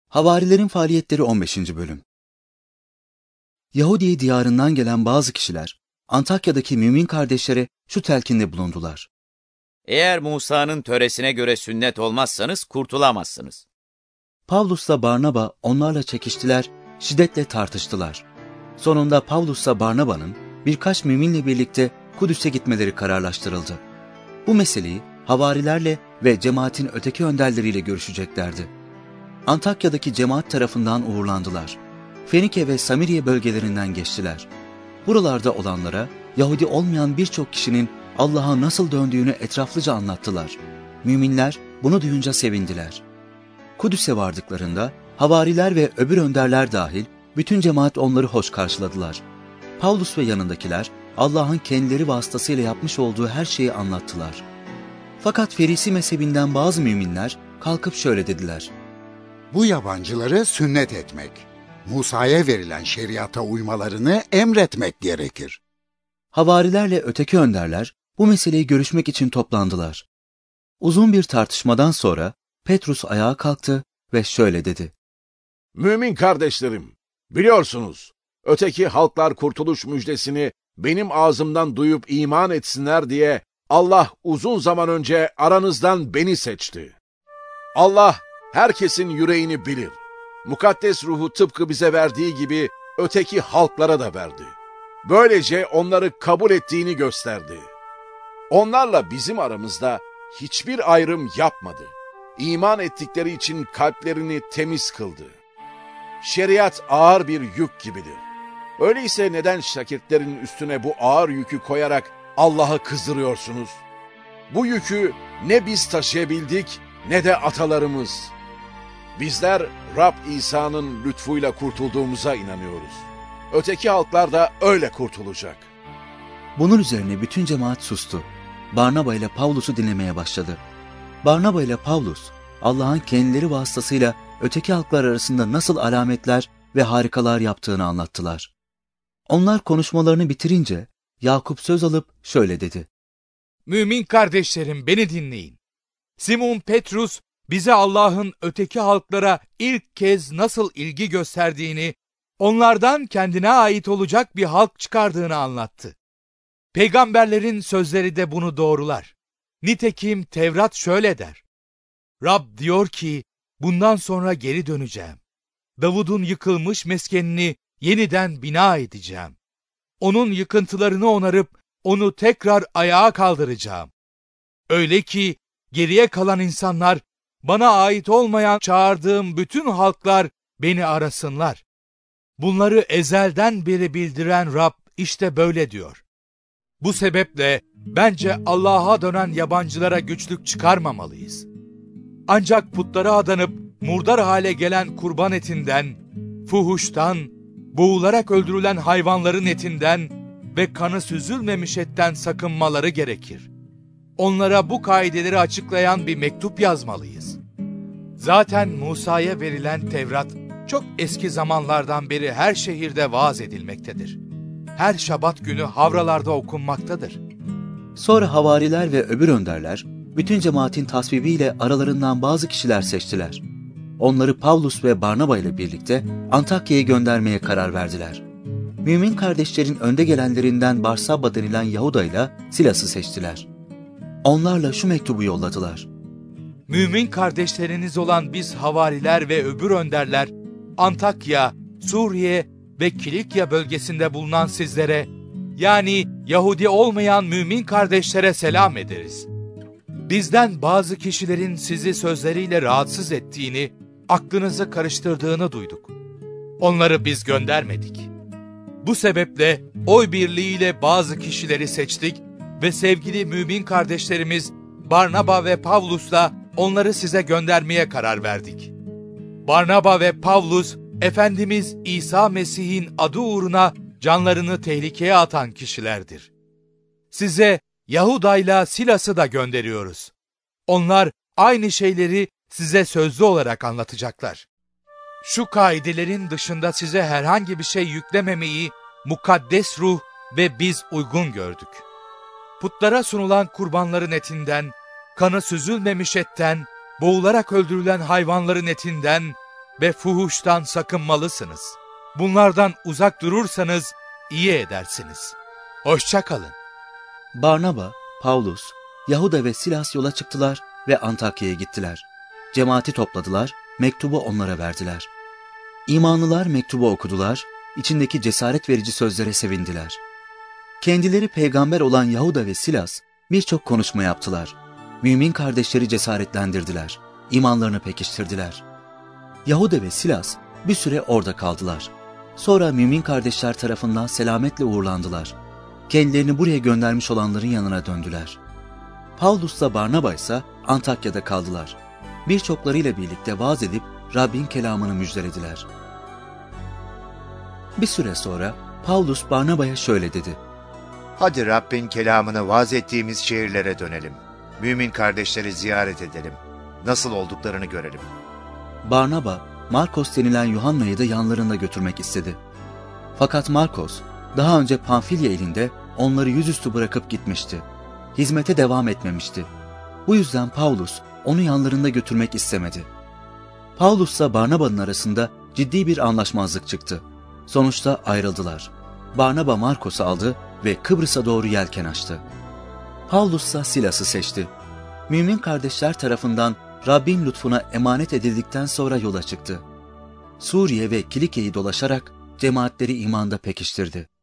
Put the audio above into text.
Havarilerin faaliyetleri 15. bölüm. Yahudi diyarından gelen bazı kişiler Antakya'daki mümin kardeşlere şu telkinde bulundular. Eğer Musa'nın töresine göre sünnet olmazsanız kurtulamazsınız. Pavlus'la Barnaba onlarla çekiştiler, şiddetle tartıştılar. Sonunda Pavlus'la Barnaba'nın birkaç müminle birlikte Kudüs'e gitmeleri kararlaştırıldı. Bu meseleyi havarilerle ve cemaatin öteki önderleriyle görüşeceklerdi. Antakya'daki cemaat tarafından uğurlandılar. Fenike ve Samiriye bölgelerinden geçtiler. Buralarda olanlara Yahudi olmayan birçok kişinin Allah'a nasıl döndüğünü etraflıca anlattılar. Müminler bunu duyunca sevindiler. Kudüs'e vardıklarında havariler ve öbür önderler dahil bütün cemaat onları hoş karşıladılar. Pavlus ve yanındakiler Allah'ın kendileri vasıtasıyla yapmış olduğu her şeyi anlattılar. Fakat Ferisi mezhebinden bazı müminler kalkıp şöyle dediler. Bu yabancıları sünnet etmek, Musa'ya verilen şeriata uymalarını emretmek gerekir. Havarilerle öteki önderler bu meseleyi görüşmek için toplandılar. Uzun bir tartışmadan sonra Petrus ayağa kalktı ve şöyle dedi. Mümin kardeşlerim, biliyorsunuz, öteki halklar kurtuluş müjdesini benim ağzımdan duyup iman etsinler diye Allah uzun zaman önce aranızdan beni seçti. Allah herkesin yüreğini bilir. Mukaddes ruhu tıpkı bize verdiği gibi öteki halklara da verdi. Böylece onları kabul ettiğini gösterdi. Onlarla bizim aramızda hiçbir ayrım yapmadı. İman ettikleri için kalplerini temiz kıldı. Şeriat ağır bir yük gibidir. Öyleyse neden şakirtlerin üstüne bu ağır yükü koyarak Allah'ı kızdırıyorsunuz? Bu yükü ne biz taşıyabildik ne de atalarımız. Bizler Rab İsa'nın lütfuyla kurtulduğumuza inanıyoruz. Öteki halklar da öyle kurtulacak. Bunun üzerine bütün cemaat sustu. Barnaba ile Pavlus'u dinlemeye başladı. Barnaba ile Pavlus, Allah'ın kendileri vasıtasıyla öteki halklar arasında nasıl alametler ve harikalar yaptığını anlattılar. Onlar konuşmalarını bitirince Yakup söz alıp şöyle dedi. Mümin kardeşlerim, beni dinleyin. Simon Petrus bize Allah'ın öteki halklara ilk kez nasıl ilgi gösterdiğini, onlardan kendine ait olacak bir halk çıkardığını anlattı. Peygamberlerin sözleri de bunu doğrular. Nitekim Tevrat şöyle der. Rab diyor ki, bundan sonra geri döneceğim. Davud'un yıkılmış meskenini yeniden bina edeceğim. Onun yıkıntılarını onarıp onu tekrar ayağa kaldıracağım. Öyle ki geriye kalan insanlar, bana ait olmayan çağırdığım bütün halklar beni arasınlar. Bunları ezelden beri bildiren Rab işte böyle diyor. Bu sebeple bence Allah'a dönen yabancılara güçlük çıkarmamalıyız. Ancak putlara adanıp murdar hale gelen kurban etinden, fuhuştan, boğularak öldürülen hayvanların etinden ve kanı süzülmemiş etten sakınmaları gerekir. Onlara bu kaideleri açıklayan bir mektup yazmalıyız. Zaten Musa'ya verilen Tevrat çok eski zamanlardan beri her şehirde vaaz edilmektedir. Her Şabat günü havralarda okunmaktadır. Sonra havariler ve öbür önderler bütün cemaatin tasvibiyle aralarından bazı kişiler seçtiler. Onları Pavlus ve Barnaba ile birlikte Antakya'ya göndermeye karar verdiler. Mümin kardeşlerin önde gelenlerinden Barsabba denilen Yahuda ile Silas'ı seçtiler. Onlarla şu mektubu yolladılar. Mümin kardeşleriniz olan biz havariler ve öbür önderler, Antakya, Suriye ve Kilikya bölgesinde bulunan sizlere, yani Yahudi olmayan mümin kardeşlere selam ederiz. Bizden bazı kişilerin sizi sözleriyle rahatsız ettiğini, aklınızı karıştırdığını duyduk. Onları biz göndermedik. Bu sebeple oy birliğiyle bazı kişileri seçtik ve sevgili mümin kardeşlerimiz Barnaba ve Pavlus'la onları size göndermeye karar verdik. Barnaba ve Pavlus, Efendimiz İsa Mesih'in adı uğruna canlarını tehlikeye atan kişilerdir. Size Yahuda'yla Silas'ı da gönderiyoruz. Onlar aynı şeyleri size sözlü olarak anlatacaklar. Şu kaidelerin dışında size herhangi bir şey yüklememeyi mukaddes ruh ve biz uygun gördük. Putlara sunulan kurbanların etinden, kanı süzülmemiş etten, boğularak öldürülen hayvanların etinden, ve fuhuştan sakınmalısınız. Bunlardan uzak durursanız iyi edersiniz. Hoşça kalın. Barnaba, Pavlus, Yahuda ve Silas yola çıktılar ve Antakya'ya gittiler. Cemaati topladılar, mektubu onlara verdiler. İmanlılar mektubu okudular, içindeki cesaret verici sözlere sevindiler. Kendileri peygamber olan Yahuda ve Silas birçok konuşma yaptılar. Mümin kardeşleri cesaretlendirdiler, imanlarını pekiştirdiler. Yahuda ve Silas bir süre orada kaldılar. Sonra mümin kardeşler tarafından selametle uğurlandılar. Kendilerini buraya göndermiş olanların yanına döndüler. Pavlus'la Barnaba ise Antakya'da kaldılar. Birçoklarıyla birlikte vaaz edip Rabbin kelamını müjdelediler. Bir süre sonra Pavlus Barnaba'ya şöyle dedi: Hadi Rabbin kelamını vaaz ettiğimiz şehirlere dönelim. Mümin kardeşleri ziyaret edelim. Nasıl olduklarını görelim. Barnaba, Markos denilen Yuhanna'yı da yanlarında götürmek istedi. Fakat Markos, daha önce Pamfilya elinde onları yüzüstü bırakıp gitmişti. Hizmete devam etmemişti. Bu yüzden Pavlus onu yanlarında götürmek istemedi. Pavlus'la Barnaba'nın arasında ciddi bir anlaşmazlık çıktı. Sonuçta ayrıldılar. Barnaba Markos'u aldı ve Kıbrıs'a doğru yelken açtı. Pavlus'la Silas'ı seçti. Mümin kardeşler tarafından Rabbin lütfuna emanet edildikten sonra yola çıktı. Suriye ve Kilike'yi dolaşarak cemaatleri imanda pekiştirdi.